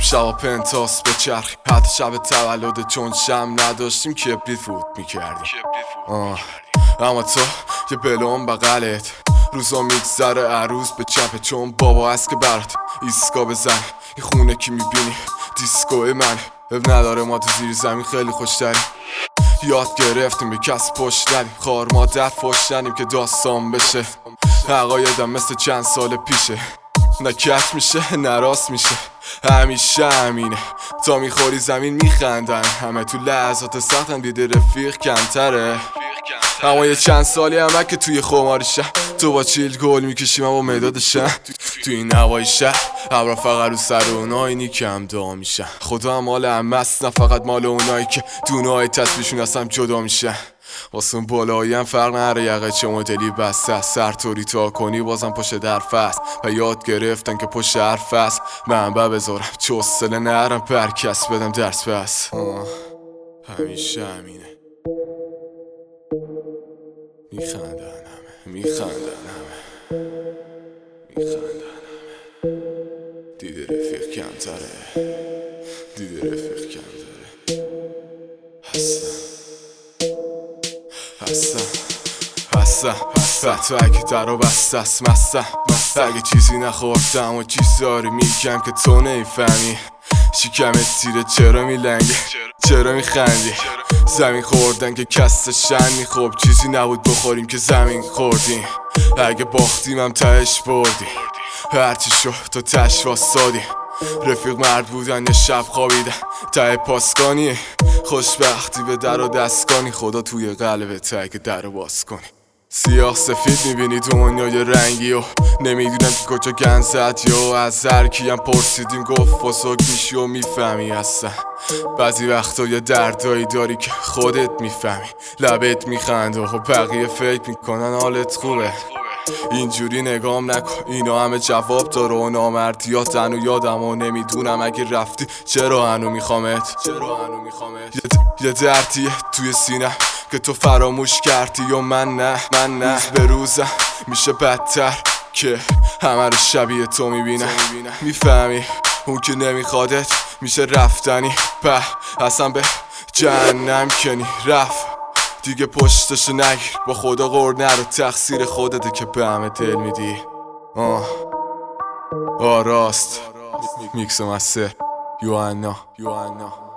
شبا پنتاس بچرخی حتی شب تولد چون شم نداشتیم کبریت فوت میکردیم اما تو یه بلون بغلت روزا میگذره عروس به چپه چون بابا هست که برات ایسکا بزن این خونه کی میبینی دیسکوی من اب نداره ما تو زیر زمین خیلی خوشتریم یاد گرفتیم به کس پشت ندیم خار مادر فش ندیم که داستان بشه عقایدم مثل چند سال پیشه نه کج میشه نه راست میشه همیشه همینه تا میخوری زمین میخندن همه تو لحظات سختن دیده رفیق کمتره اما یه چند سالی همه که توی خماریشم تو با چیل گل میکشیم و با مدادشم توی این هوای شهر ابرا فقط رو سر اونایی نیکم دا میشن خدا هم مال همه است نه فقط مال اونایی که دونهای تسبیشون اصلا جدا میشن واسه اون بالایی هم فرق نره یقه چه مدلی بسته سر طوری تا کنی بازم پشت درف است و یاد گرفتن که پشت حرف است منبع بذارم چه حوصله نرم پرکس بدم درس بس همیشه همینه میخندن همه دیده رفیق کمتره هستم تو اگه در و بسته است مستم اگه چیزی نخوردم و چیزی داری میگم که تو نمیفهمی شکمت تیره چرا میلنگه چرا میخندی زمین خوردن که کست شنی خب چیزی نبود بخوریم که زمین خوردیم اگه باختیم هم تهش بردیم هرچی شد تو تش واسادیم رفیق مرد بودن یه شب خوابیدن ته پاسکانی خوشبختی به در و دستگانی خدا توی قلبت اگه در رو باز کنی سیاه سفید میبینی دنیای رنگی و نمیدونم که کجا گن زد یا از هر کیم پرسیدیم گفت فسوک میشی و میفهمی هستن بعضی وقتا یه دردایی داری که خودت میفهمی لبت میخنده و بقیه فکر میکنن حالت خوبه اینجوری نگام نکن اینا همه جواب داره و نامردیات هنو یادم و نمیدونم اگه رفتی چرا هنو میخوامت یه دردیه توی سینم که تو فراموش کردی و من نه روز به روزم میشه بدتر که همه رو شبیه تو میبینم میفهمی اون که نمیخوادت میشه رفتنی به اصلا به جهنم کنی رفت دیگه پشتشو نگیر با خدا غور نرو تقصیر خودته که به همه دل میدی راست میکس مستر یوانا